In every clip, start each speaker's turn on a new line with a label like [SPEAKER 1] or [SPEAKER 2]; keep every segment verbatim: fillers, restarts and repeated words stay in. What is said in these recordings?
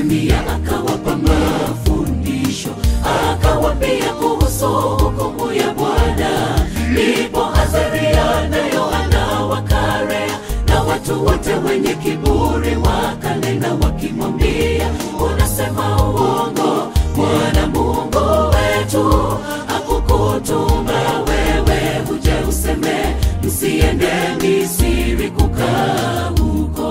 [SPEAKER 1] Yeremia akawapa mafundisho, akawaambia kuhusu hukumu ya Bwana. Ndipo Azaria na Yohana wakarea na watu wote wenye kiburi wakanena wakimwambia, unasema uongo, Bwana Mungu wetu hakukutuma wewe uje useme msiende Misri kukaa huko.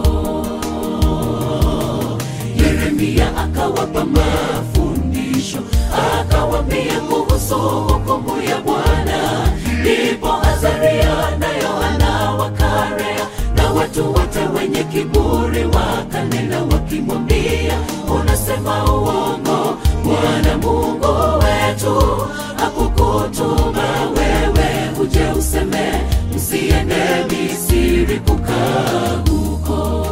[SPEAKER 1] Yeremia akawapa mafundisho, akawaambia kuhusu hukumu ya Bwana. Ndipo Azaria na Yohana wakarea na watu wote wenye kiburi wakanena wakimwambia, unasema uongo, Bwana Mungu wetu hakukutuma wewe uje useme msiende Misri kukaa huko.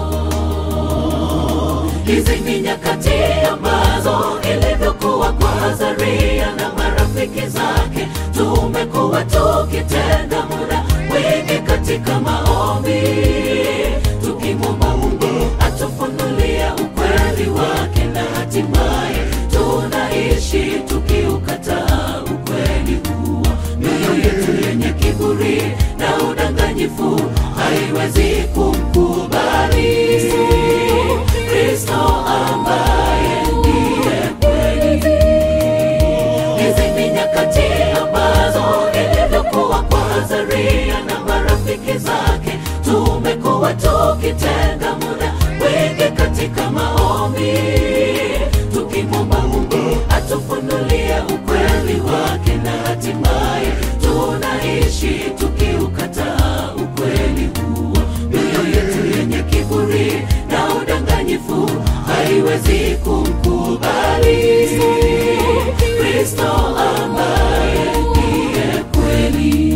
[SPEAKER 1] Hizi ni nyakati ambazo ilivyokuwa kwa Azaria na marafiki zake. Tumekuwa tukitenda muda mwingi katika maombi, tukimwomba Mungu atufunulie ukweli wake, na hatimaye tunaishi tukiukataa ukweli huo. Mioyo yetu yenye kiburi na udanganyifu haiwezi kumkubali Kristo ambaye ndiye kweli. Hizi ni nyakati ambazo ilivyokuwa kwa Azaria na marafiki zake. Tumekuwa tukitenda muda mwingi katika maombi, tukimwomba Mungu atufunulie ukweli wake, na hatimaye tunaishi tukiukataa ukweli huo. Mioyo yetu yenye kiburi na udanganyifu haiwezi kumkubali Kristo ambaye ndiye kweli.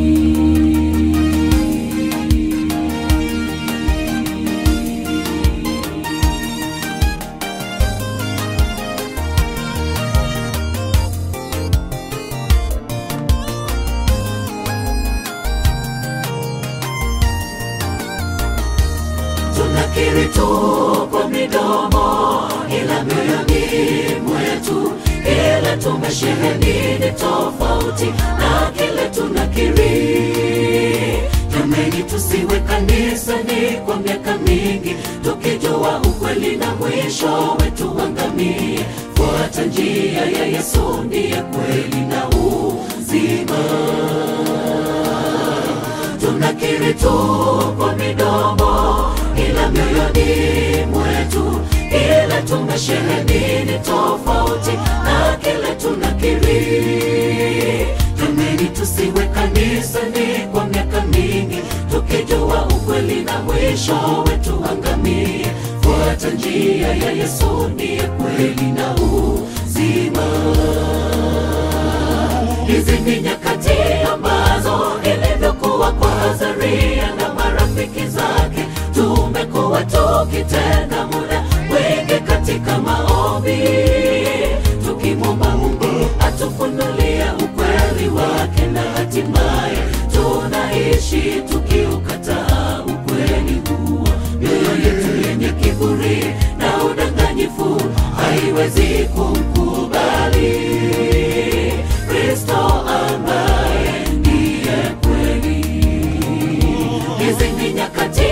[SPEAKER 1] Tunakiri tu kwa midomo, ila mioyoni mwetu ile tumesheheni ni tofauti na kile tunakiri. Jameni, tusiwe kanisani kwa miaka mingi tukijua ukweli na mwisho wetu angamie. Fuata njia ya Yesu, ndiye kweli na uzima. Tunakiri tu kwa midomo, ila mioyoni mwetu ile tumesheheni ni tofauti na kile tunakiri. Jameni, tusiwe kanisani kwa miaka mingi tukijua ukweli na mwisho wetu angamie. Fuata njia ya Yesu, ndiye kweli na uzima. Hizi ni nyakati ambazo ilivyokuwa kwa Azaria na marafiki zake. Tumekuwa tukitenda muda mwingi katika maombi, tukimwomba Mungu atufunulie ukweli wake, na hatimaye tunaishi tukiukataa ukweli huo. Mioyo yetu yenye kiburi na udanganyifu haiwezi kumkubali Kristo ambaye ndiye kweli. Hizi ni nyakati